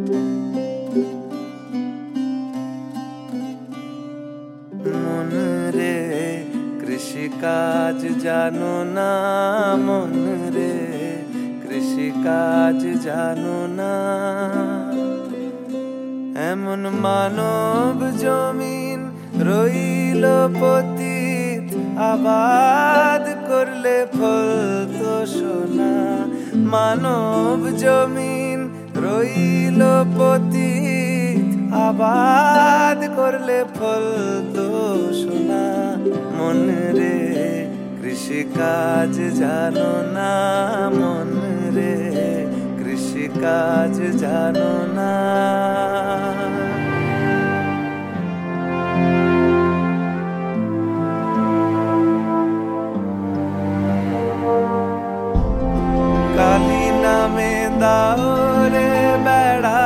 মন রে কৃষিকাজ জানো না, মন রে কৃষিকাজ জানো না। এমন মানব জমিন রইল পতিত, আবাদ করলে ফলতো সোনা। মানব জমিন রইল পতিত, আবাদ করলে ফলতো সোনা। মন রে কৃষিকাজ জানো না, মন রে কৃষিকাজ জানো না। কালি নামে দাও রে বেড়া,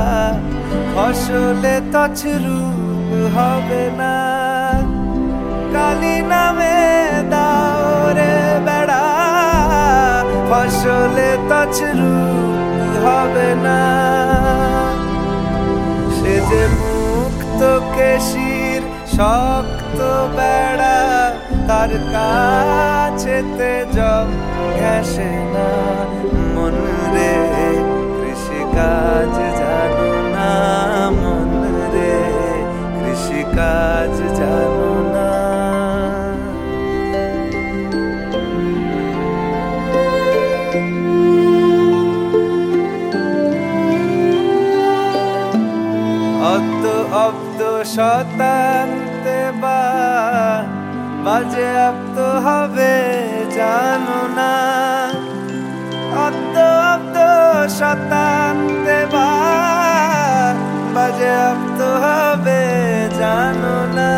ফসলে তছরূপ হবে না। কালি নামে দাও রে বেড়া, ফসলে তছরূপ হবে না। সে যে মুক্ত কেশির শক্ত বেড়া, তার কাছেতে জম ঘেঁষে না। মন রে কৃষিকাজ জানো না, মন রে কৃষিকাজ জানো না। অব্দ অব্দ শতান্তে বাজে আপ্ত হবে জানো না। অব্দ অব্দ শতান্তে বাজে আপ্ত হবে জানো না।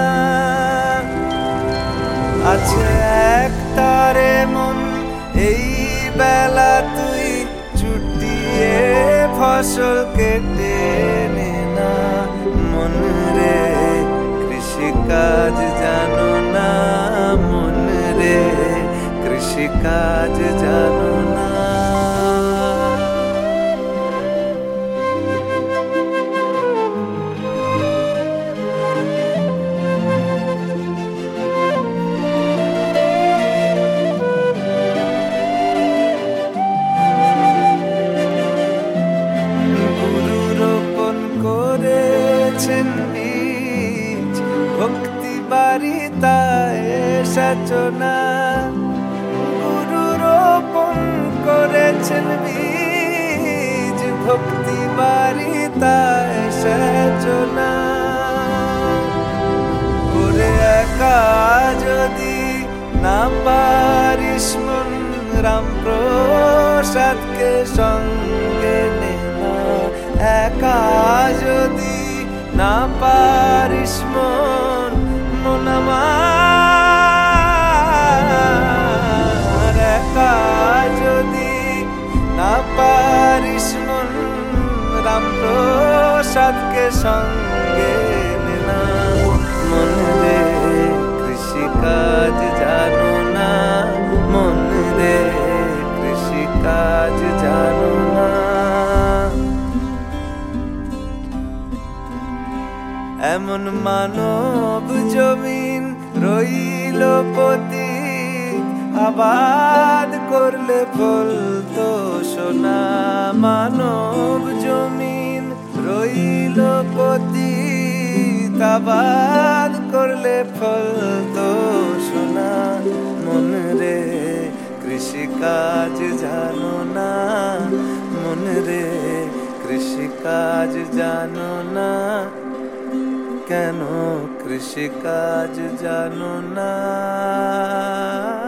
আছে এক তারে মন এই বেলা, তুই চুটিয়ে ফসল কেটে নে না। মন রে কৃষিকাজ জানো না, মন রে কৃষিকাজ জানো না। ভক্তি বারিতায় সচনা, গুরু রোপণ করেছেন বীজ। ভক্তি বারিতায় সচনা করে একা যদি না পারিস মন, রাম প্রসাদকে সঙ্গে নেনা। একা যদি না পারিস মন, মন আমার একা যদি না পারিস মন, রাম প্রসাদকে সঙ্গে নেনা। মন রে কৃষিকাজ জানো না, মন রে কৃষিকাজ জানো না। এমন মানব জমিন রইল পতিত, আবাদ করলে ফলতো সোনা। মানব জমিন রইল পতিত, আবাদ করলে ফলতো সোনা। মন রে কৃষিকাজ জানো না, মন রে কৃষিকাজ জানো না। কেন কৃষিকাজ জানো না?